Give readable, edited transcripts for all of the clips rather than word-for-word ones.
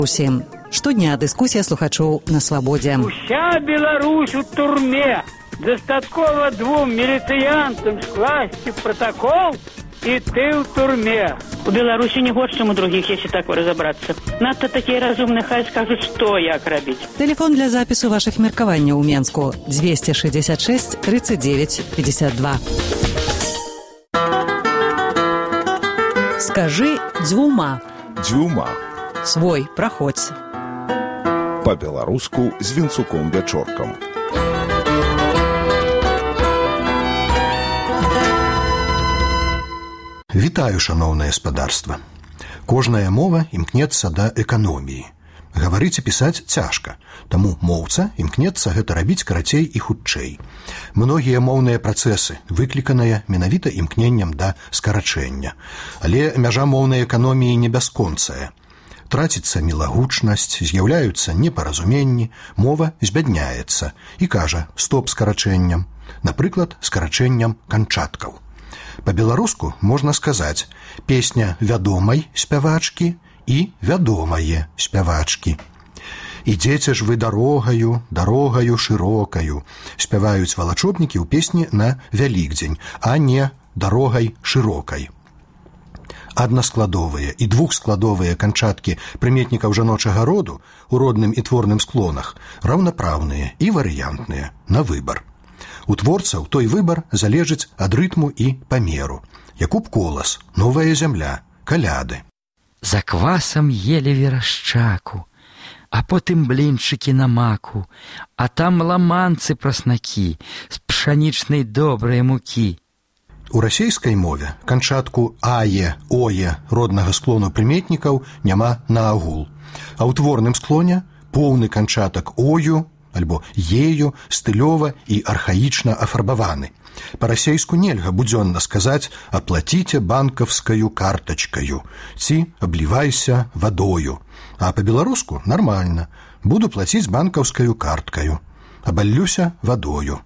Усім. Штодня дыскусія слухачоў на свабодзе. Уся Беларусь у турме. Дастаткова 2 міліцыянтам скласці протокол, і ты ў турме. У Беларусі не горш, чым у других, если так разобраться. Надто такие разумные, хай скажут, что як робить. Телефон для запису ваших меркаванняў у Менску 266 39 52. Скажи дзвюма. Дзвюма. Свой, праходзь. Па-беларуску з Вінцуком-Вячоркам. Вітаю, шаноўнае спадарства. Кожная мова імкнецца да эканоміі. Гаварыць і пісаць цяжка, таму моўца імкнецца гэта рабіць карацей і хутчэй. Многія моўныя працэсы выкліканыя менавіта імкненнем да скарачэння. Але мяжа моўнай эканоміі не бясконцая. Траціцца мілагучнасць, з'яўляюцца непаразуменні, мова збядняецца і кажа стоп скарачэнням, напрыклад, скарачэнням канчаткаў. Па-беларуску можна сказаць песня вядомай спявачкі і вядомае спявачкі. «Ідзеце ж вы дарогаю, дарогаю шырокаю», спяваюць валачобнікі ў песні на Вялікдзень, а не «дарогай шырокай». Аднаскладовыя і двухскладовыя канчаткі прыметнікаў жаночага роду у родным і творным склонах раўнапраўныя і варыянтныя на выбар. У творцаў той выбар залежыць ад рытму і памеру. Якуб Колас, «Новая зямля», каляды. За квасам елі верашчаку, а потым блінчыкі на маку, а там ламанцы праснакі з пшанічнай добрай мукі. У расейскай мове канчатку «ае», «ое» роднага склону прыметнікаў няма наагул, а ў творным склоне поўны канчатак «ою» альбо «ею» стылёва і архаічна афарбаваны. Па-расейску нельга будзённа сказаць «аплаціце банкаўскаю картачкаю» ці «аблівайся вадою», а па-беларуску нармальна «буду плаціць банкаўскаю карткаю», «абаллюся вадою».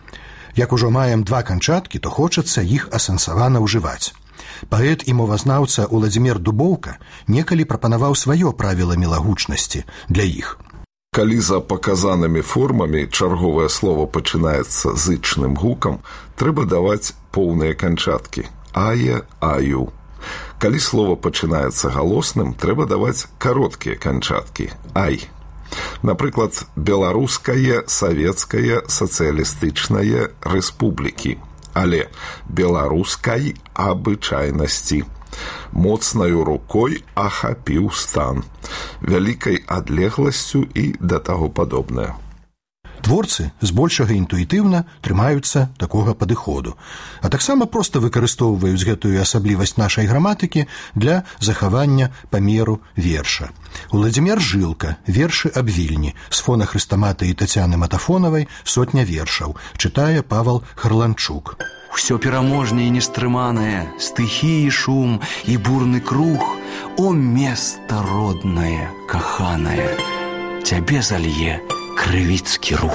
Як ужо маем 2 канчаткі, то хочацца іх асэнсавана ўжываць. Паэт і мовазнаўца Уладзімір Дубоўка некалі прапанаваў сваё правіла мілагучнасці для іх. Калі за паказанымі формамі чарговае слово пачынаецца зычным гукам, трэба даваць поўныя канчаткі «ае», «аю». Калі слово пачынаецца галосным, трэба даваць кароткія канчаткі «ай». Напрыклад, беларускае, савецкае, сацыялістычнае рэспублікі, але беларускай абычайнасці. Моцнаю рукой ахапіў стан, вялікай адлегласцю і да таго падобнае. Творцы збольшага інтуітыўна трымаюцца такога падыходу, а таксама проста выкарыстоўваюць гэтую асаблівасць нашай граматыкі для захавання памеру верша. Уладзімір Жылка, вершы аб Вільні, з фона Хрыстаматы і Тацяны Матафонавай «Сотня вершаў», чытае Павал Харланчук. Усё пераможнае і нестрыманае, стыхіі шум і бурны круг, о места роднае, каханае, цябе залье крывіцкі рух.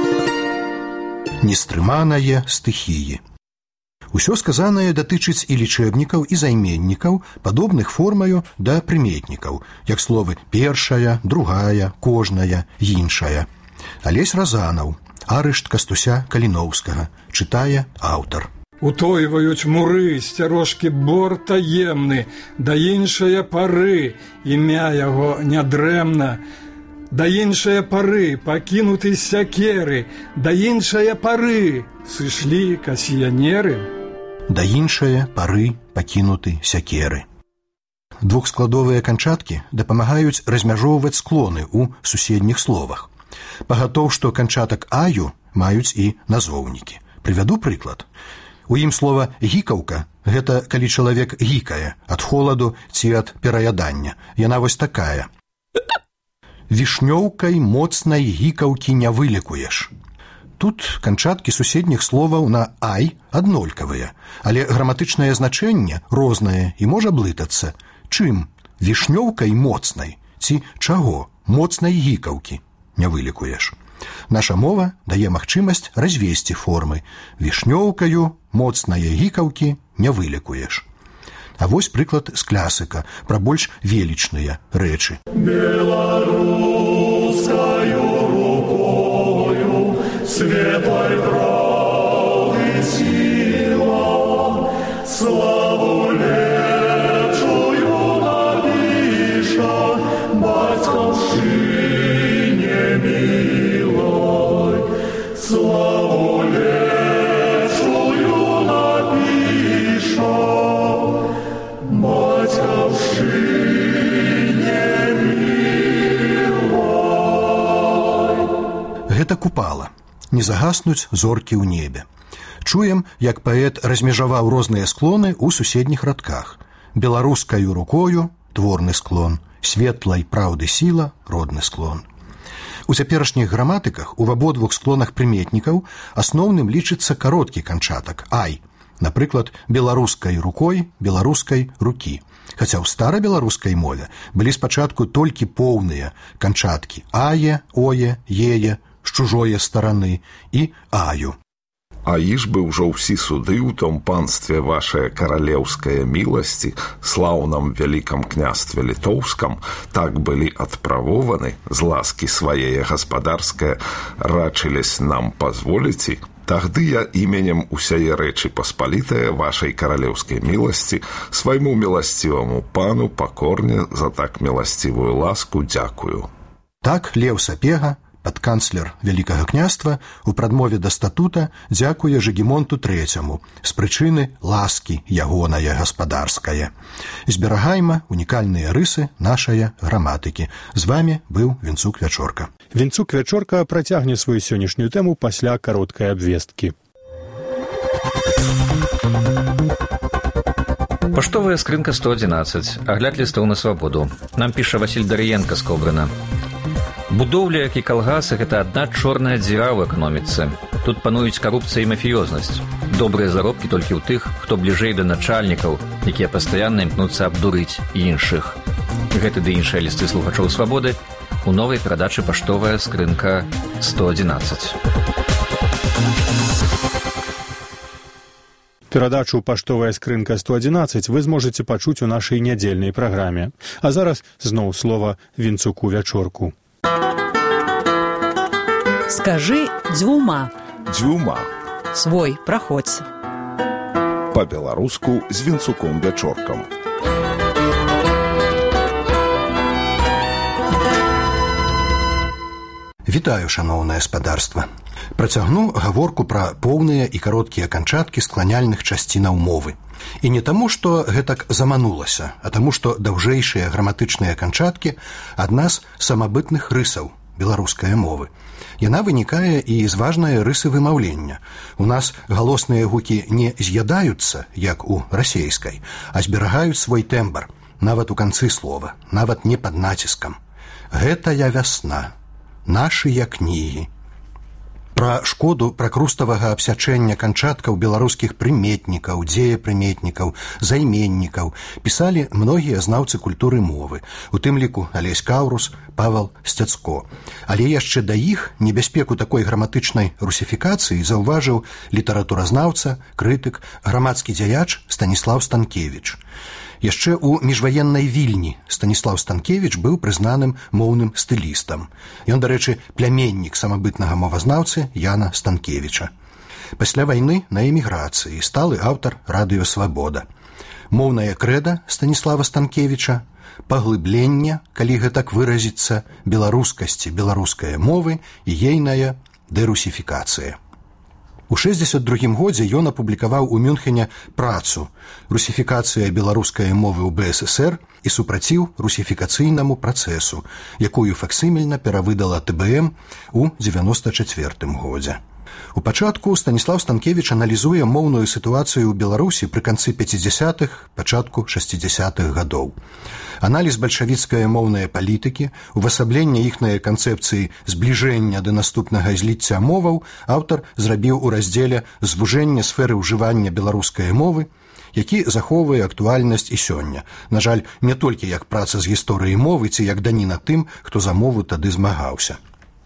Нестрыманае стыхіі. Усё сказанае датычыць і лічэбнікаў, і займеннікаў, падобных формаю да прыметнікаў, як словы «першая», «другая», «кожная», «іншая». Алесь Разанаў, арышт Кастуся Каліноўскага, чытае аўтар. Утойваюць муры, сцярожкі бор таемны, да іншае пары, імя яго нядрэмна, да іншае пары пакінуты сякеры, да іншае пары сышлі касіянеры. Да іншае пары пакінуты сякеры. Двухскладовыя канчаткі дапамагаюць размяжоўваць склоны ў суседніх словах. Пагатоў, што канчатак «аю» маюць і назоўнікі. Прывяду прыклад. У ім слова «гікаўка» – гэта калі чалавек гікае ад холаду ці ад пераядання. Яна вось такая. «Вішнёўкай моцнай гікаўкі не вылікуеш». Тут канчаткі суседніх словаў на «ай» аднолькавыя, але граматычнае значэнне рознае і можа блытацца. Чым? Вішнёўкай моцнай ці чаго? Моцнай гікаўкі не вылікуеш. Наша мова дае магчымасць развесці формы. Вішнёўкаю моцнае гікаўкі не вылікуеш. А вось прыклад з класіка пра больш велічныя рэчы. Беларускаю рукою светлой правды сила, славу лепшую напиша батьківщині милой, славу лепшую напиша батьківщині милой. Гэта купала. Не загаснуць зоркі ў небе. Чуем, як паэт размежаваў розныя склоны ў суседніх радках. Беларускаю рукою – творны склон, светлай праўды сіла – родны склон. У цяперашніх граматыках у абодвух склонах прыметнікаў асноўным лічыцца кароткі канчатак – ай. Напрыклад, беларускай рукой, беларускай рукі. Хаця ў старабеларускай мове былі спачатку толькі поўныя канчаткі ае, ое, ее, з чужое стараны і аю. А іж бы ўжо ўсі суды ў том панстве вашае каралеўскае міласці, слаўном вялікам княстве літоўскам, так былі адправованы, з ласкі свае гаспадарскае рачылись нам позволіці, тагды я іменем усяе рэчы паспалітае вашай каралеўскай міласці свайму міласціваму пану пакорне за так міласцівую ласку дзякую. Так Леў Сапега, падканцлер Вялікага княства, у прадмове да статута дзякуе Жыгімонту III з прычыны ласкі ягонае гаспадарскае. Зберагайма унікальныя рысы нашае граматыкі. З вамі быў Вінцук Вячорка. Вінцук Вячорка працягне сваю сённяшнюю тэму пасля кароткай абвесткі. Паштовая скрынка 111. Агляд лістоў на свабоду. Нам піша Васіль Дарыенка з Кобрына. Будоўля, як і калгасы, гэта адна чорная дзіра ў эканоміцы. Тут пануюць карупцыя і мафіёзнасць. Добрыя заробкі толькі ў тых, хто бліжэй да начальнікаў, якія пастаянна імкнуцца абдурыць іншых. Гэты ды іншыя лісты слухачоў свабоды у новай перадачы «Паштовая скрынка 111». Перадачу «Паштовая скрынка 111» вы зможаце пачуць у нашай нядзельнай праграме. А зараз зноў слова Вінцуку Вячорку. Скажи дзвюма. Дзвюма. Свой, праходзь. Па-беларуску з Вінцуком Вячоркам. Вітаю, шаноўнае спадарства. Працягну гаворку пра поўныя і кароткія канчаткі скланяльных часцінаў мовы. І не таму, што гэтак заманулася, а таму, што даўжэйшыя граматычныя канчаткі адна з самабытных рысаў беларускай мовы. Яна вынікае і з важнай рысы вымаўлення. У нас галосныя гукі не з'ядаюцца, як у расейскай, а зберагаюць свой тэмбр, нават у канцы слова, нават не пад націскам. Гэтая вясна, нашыя кнігі. Пра шкоду пракруставага абсячэння канчаткаў беларускіх прыметнікаў, дзеепрыметнікаў, займеннікаў пісалі многія знаўцы культуры мовы, у тым ліку Алесь Каўрус, Павел Сцяцко. Але яшчэ да іх небяспеку такой граматычнай русіфікацыі заўважыў літаратуразнаўца, крытык, грамадскі дзяяч Станіслаў Станкевіч. Яшчэ ў міжваеннай Вільні Станіслаў Станкевіч быў прызнаным моўным стылістам. Ён, дарэчы, пляменнік самабытнага мовазнаўцы Яна Станкевіча. Пасля вайны на эміграцыі сталы аўтар радыё «Свабода». Моўнае крэда Станіслава Станкевіча – паглыбленне, калі гэтак выразіцца, беларускасці беларускай мовы і ейная дэрусіфікацыя. У 1962 годзе ён апублікаваў у Мюнхене працу «Русіфікацыя беларускай мовы ў БССР і супраціў русіфікацыйнаму працэсу», якую факсімільна перавыдала ТБМ у 1994 годзе. У пачатку Станіслаў Станкевіч аналізуе моўную сітуацыю ў Беларусі пры канцы 50-х, пачатку 60-х гадоў. Аналіз бальшавіцкай моўнай палітыкі, увасабленне іхнай канцэпцыі збліжэння да наступнага зліцця моваў аўтар зрабіў у раздзеле «Звужэнне сферы ўжывання беларускай мовы», які захоўвае актуальнасць і сёння. На жаль, не толькі як праца з гісторыяй мовы ці як даніна тым, хто за мову тады змагаўся.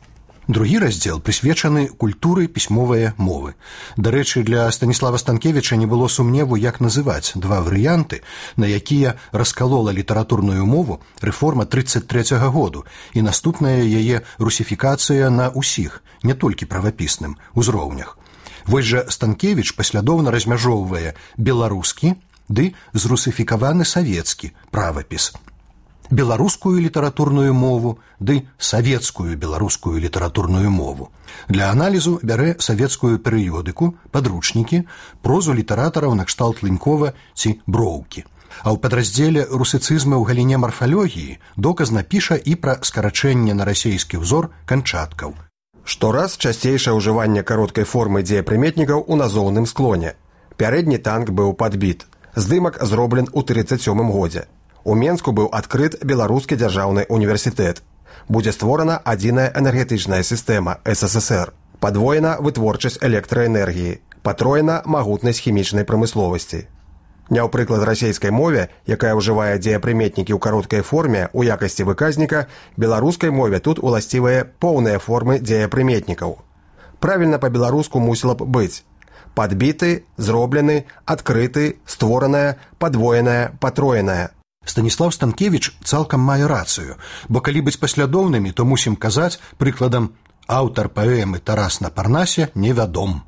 Другі раздзел прысвечаны культуры пісьмовыя мовы. Дарэчы, для Станіслава Станкевіча не было сумневу, як называць два варыянты, на якія раскалола літаратурную мову рэформа 33-го году і наступная яе русіфікацыя на ўсіх, не толькі правапісным, узроўнях. Вось жа Станкевіч паслядоўна размяжоўвае беларускі ды зрусіфікаваны савецкі правапіс. Беларускую літаратурную мову ды савецкую беларускую літаратурную мову. Для аналізу бярэ савецкую перыёдыку, падручнікі, прозу літаратараў накшталт Лынькова ці Броўкі. А ў падраздзеле русыцызмы ў галіне марфалогіі доказна піша і пра скарачэнне на расейскі ўзор канчаткаў. Штораз часцейшае ўжыванне кароткай формы дзеепрыметнікаў у назоўным склоне. Пярэдні танк быў падбіт. Здымак зроблен у 1937 годзе. У Менску быў адкрыт Беларускі дзяржаўны універсітэт. Будзе створана адзіная энергетычная сістэма СССР. Падвоена вытворчасць электраэнергіі. Патроена магутнасць хімічнай прамысловасці. Не ў прыклад расейскай мове, якая ўжывае дзеепрыметнікі ў кароткай форме ў якасці выказніка, беларускай мове тут уласцівыя поўныя формы дзеепрыметнікаў. Правільна па-беларуску мусіла б быць: падбіты, зроблены, адкрыты, створанае, падвоенае, патроенае. Станіслав Станкевіч цалкам мае рацыю, бо калі быць паслядоўнымі, то мусім казаць, прыкладам, аўтар паэмы Тарас на Парнасе невядом.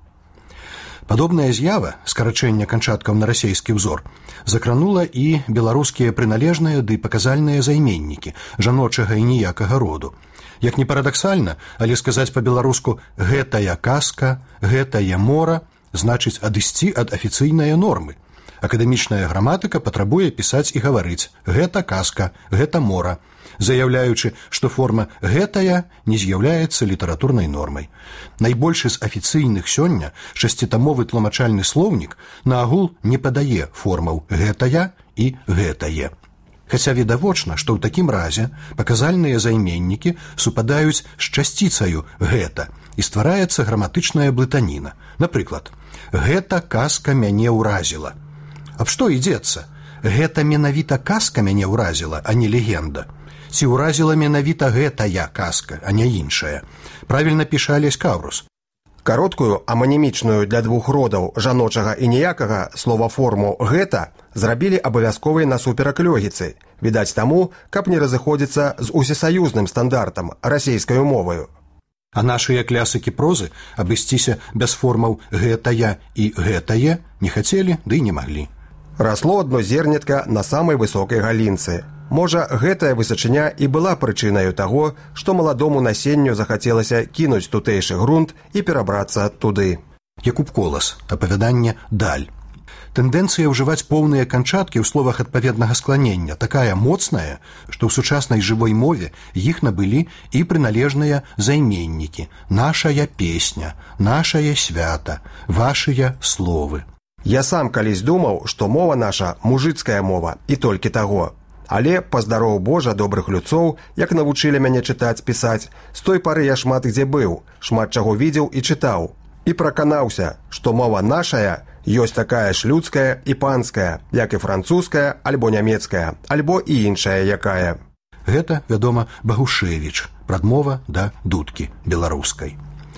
Падобная з'ява, скарачэння канчаткаў на расейскі ўзор, закранула і беларускія прыналежныя ды паказальныя займеннікі жаночага і ніякага роду. Як не парадаксальна, але сказаць па-беларуску «гэтая казка», «гэтае мора» значыць адысці ад афіцыйнай нормы. Акадэмічная граматыка патрабуе пісаць і гаварыць «гэта казка», «гэта мора», заяўляючы, што форма «гэтая» не з'яўляецца літаратурнай нормай. Найбольшы з афіцыйных сёння шасцітамовы тлумачальны слоўнік наагул не падае формаў «гэтая» і «гэтае». Хаця відавочна, што ў такім разе паказальныя займеннікі супадаюць з часціцаю «гэта» і ствараецца граматычная блытаніна. Напрыклад, «гэта казка мяне ўразіла». Аб што ідзецца? Гэта менавіта казка мяне ўразіла, а не легенда. Ці ўразіла менавіта гэтая казка, а не іншая. Правільна піша Алесь Каўрус. Кароткую аманімічную для двух родаў жаночага і ніякага словаформу «гэта» зрабілі абавязковай насуперак лёгіцы, відаць таму, каб не разыходзіцца з усесаюзным стандартам расейскаю моваю. А нашыя клясыкі прозы абысціся без формаў «гэтая» і «гэтае» не хацелі, ды не маглі. Расло адно зернятка на самай высокай галінцы. Можа, гэтая высачыня і была прычынаю таго, што маладому насенню захацелася кінуць тутэйшы грунт і перабрацца туды. Якуб Колас, апавяданне «Даль». Тэндэнцыя ўжываць поўныя канчаткі ў словах адпаведнага скланення такая моцная, што ў сучаснай жывой мове іх набылі і прыналежныя займеннікі «нашая песня», «нашае свята», «вашыя словы». Я сам калісь думаў, што мова наша мужыцкая мова і толькі таго. Але, паздароў Божа добрых людцоў, як навучылі мяне чытаць, пісаць, з той пары я шмат дзе быў, шмат чаго видзеў і чытаў. І праканаўся, што мова нашая ёсць такая ж людская і панская, як і французская, альбо нямецкая, альбо і іншая якая. Гэта, вядома, Багушевіч, прадмова да дудкі беларускай.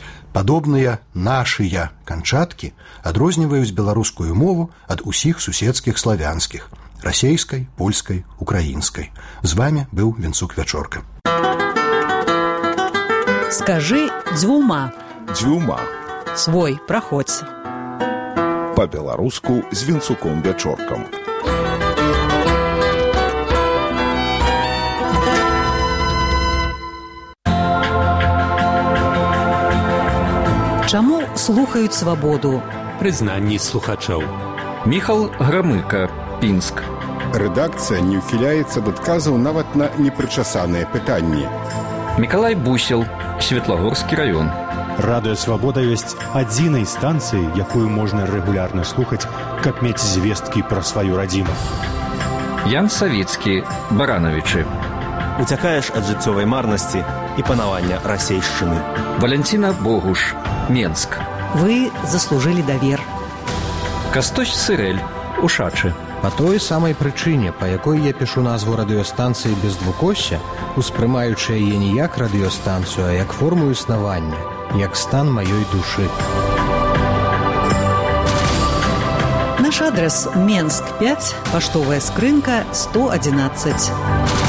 Падобныя нашыя канчаткі адрозніваюць беларускую мову ад усіх суседскіх славянскіх – расейскай, польскай, украінскай. З вамі быў Венцук Вячорка. Скажы дзвюма. Дзвюма. Свой праходзь. Па-беларуску з Венцуком Вячоркам. Чаму слухаюць свабоду? Прызнанні слухачоў. Міхал Грамыка, Пінск. Рэдакцыя не ўхіляецца ад адказаў нават на непрычасаныя пытанні. Мікалай Бусел, Светлагорскі раён. Радыё Свабода ёсць адзінай станцыяй, якую можна рэгулярна слухаць, каб мець звесткі пра сваю радзіму. Ян Савіцкі, Баранавічы. Уцякаеш ад жыццёвай марнасці і панавання расейшчыны. Валянціна Богуш, Менск. Вы заслужылі давер. Кастусь Сырэль, Ушачы. Па той самай прычыне, па якой я пішу назву радыёстанцыі без двукосся, успрымаючы яе не як радыёстанцыю, а як форму існавання, як стан маёй душы. Наш адрес Менск 5, паштовая скрынка 111.